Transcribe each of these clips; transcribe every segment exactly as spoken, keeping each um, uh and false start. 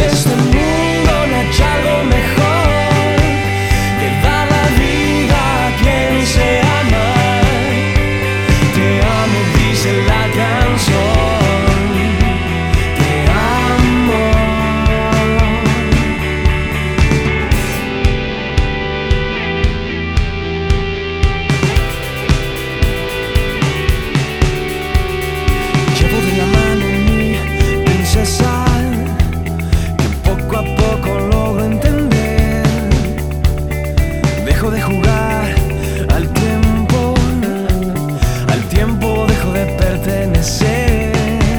este mundo no hay algo mejor que dar la vida a quien se ama. Te amo, dice la canción. Te amo. Llevo de la mano mi princesa, que poco a poco logro entender. Dejo de jugar al tiempo, al tiempo dejo de pertenecer.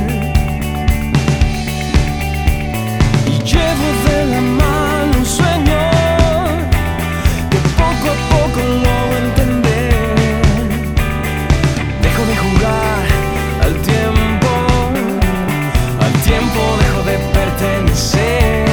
Y llevo de la mano un sueño que poco a poco logro entender. Dejo de jugar al tiempo, al tiempo dejo de pertenecer.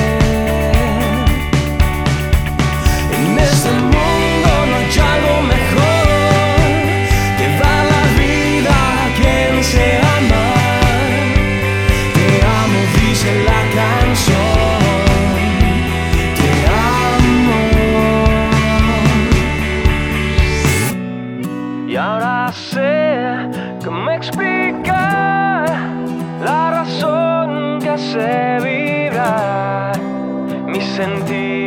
En este mundo no hay algo mejor que dar la vida a quien se ama. Te amo, dice la canción. Te amo. Y ahora sé que me explica la razón que hace vibrar mi sentir.